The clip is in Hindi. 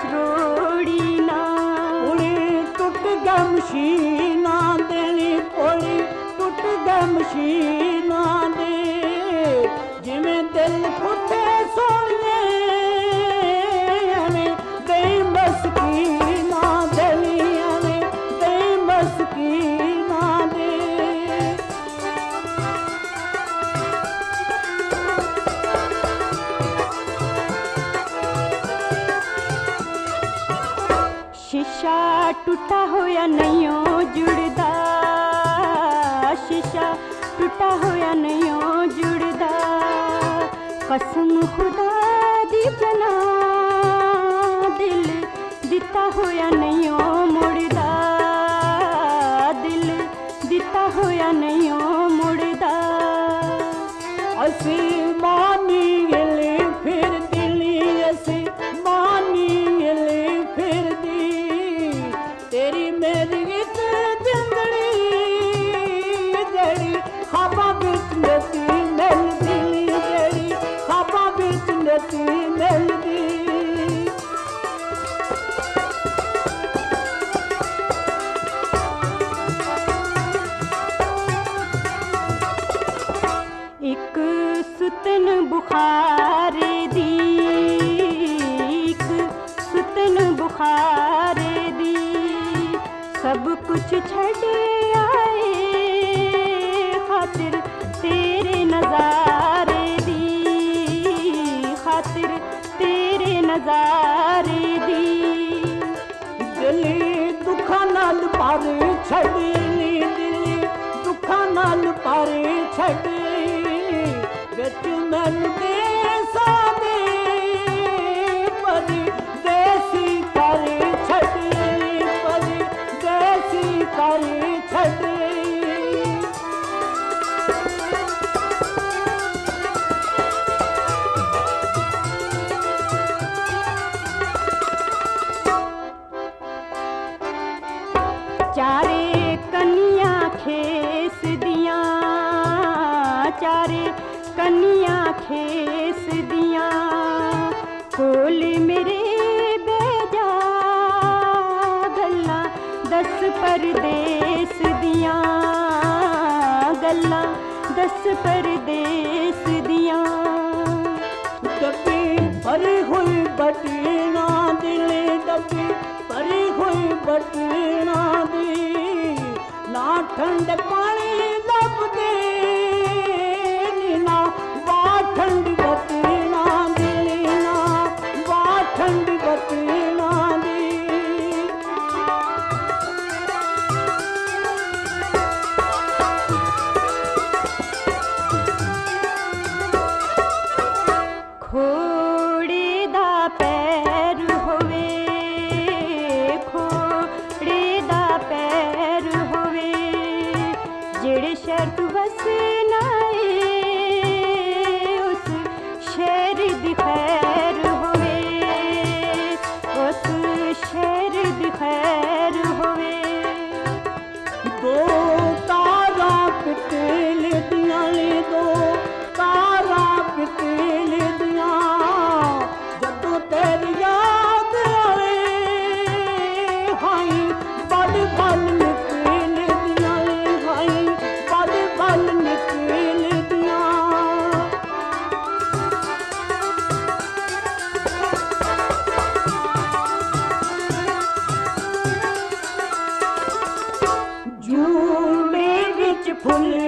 रोड़ी ना पुली टुट गया मशीना देनी पुली टुट गया मशीना दे जिमें दिल फुटे सोने दे मस्कीना दलिया ने दे मस्कीना दे शीशा टूटा होया नहीं जुड़दा शीशा टूटा होया नहीं जुड़दा कसम खुदा दी जना दिल दिता होया नहीं मुड़दा दिल दिता होया नहीं मुड़दा असी मानी गिले फिर दिली असी मानी गिले फिर दी तेरी मेरी गीत जिंदड़ी जड़ी खाबा बिच नती मिल दी जड़ी खाबा बिच नती मिल दी एक सुतन बुखार दी एक सुतन बुखार दी सब कुछ छड़ आए खातिर तेरे नजारे दी खातिर तेरे नजारे दी दिली दुखा नाल पर छड़ी दिली दुखा नाल पर छड़ी बिच मन दे सादे परी देसी कर छड़ी परी देसी कर छड़ी चारे कन्या खेस दियां चारे कन्या खेस दियां कोल मेरे बेजा गल्ला दस परदेस दियां गल्ला दस परदेस दियां डब्बी भरी हुई बटीना दिले डब्बी भरी हुई बटीना दी ना ठंड पानी लब दे ना वाह ठंड बटीना दिली ना वाह ठंड बटीना दी खोड़े दा पैर होवे खोड़े दा पैर होवे जेड़े शर्त वसना उस शहर दी खैर होवे उस शहर दी खैर होवे दो तारा पिटेल दियां दो तारा पिटेल दियां जदों तेरी याद आवे हाई बड़ बल निकल दियां हाई बड़ बल निकल दियां झूले विच फुल